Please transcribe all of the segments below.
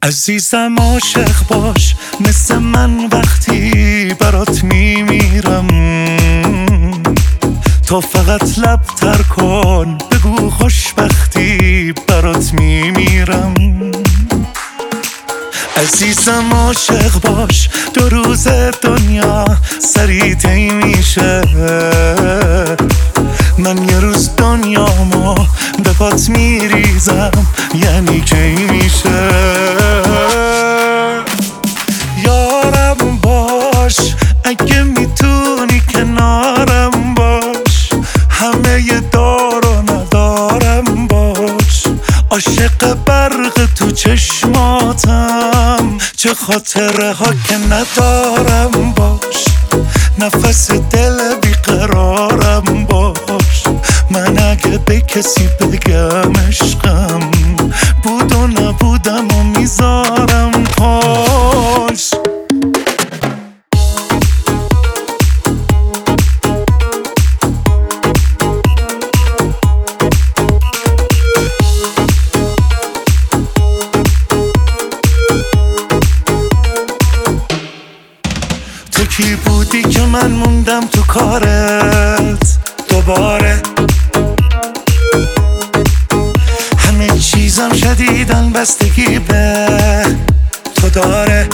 عزیزم عاشق باش مثل من وقتی برات میمیرم. تو فقط لب تر کن بگو خوشبختی برات میمیرم. عزیزم عاشق باش 2 روز دنیا سریع طی میشه. من یه روز دنیامو به پات میریزم یعنی کی میشه. یارم باش اگه میتونی کنارم باش. همه ی دار و ندارم باش. عاشق برق تو چشماتم چه خاطره ها که ندارم باش. نفس دل بیقرارم باش. من اگه به کسی بگم عشقم بود و نبودم و میذارم پاش. تو کی بودی که من موندم تو کارت دوباره. همه چیزم شدیدن بستگی به تو داره.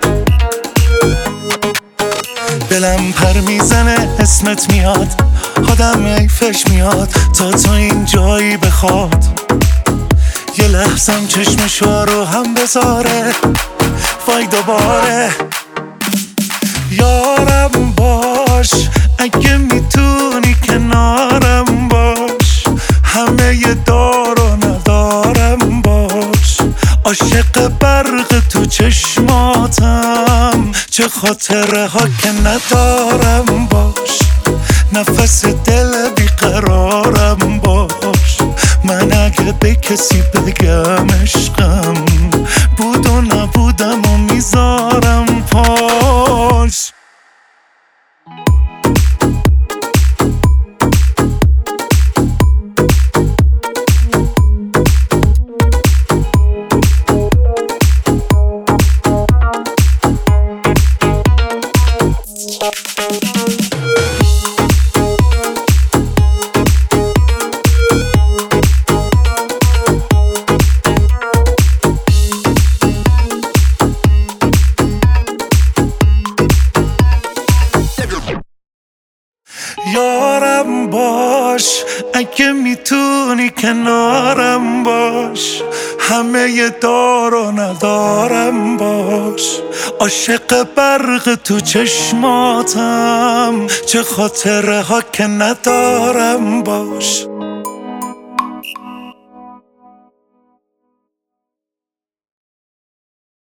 دلم پر میزنه اسمت میاد آدم حیفش میاد تا تو این جایی بخواد. یه لحظم چشمشو رو هم بذاره وای دوباره. یارم باش اگه میتونی کنارم باش. همه ی دار و ندارم باش. عاشق برق تو چشماتم چه خاطره ها که ندارم باش. نفس دل بیقرارم باش. من اگه به کسی بگم عشقم بود و نبودم و میذارم پاش. یارم باش اگه میتونی کنارم باش. همه ی دار و ندارم باش. عاشق برق تو چشماتم چه خاطره ها که ندارم باش.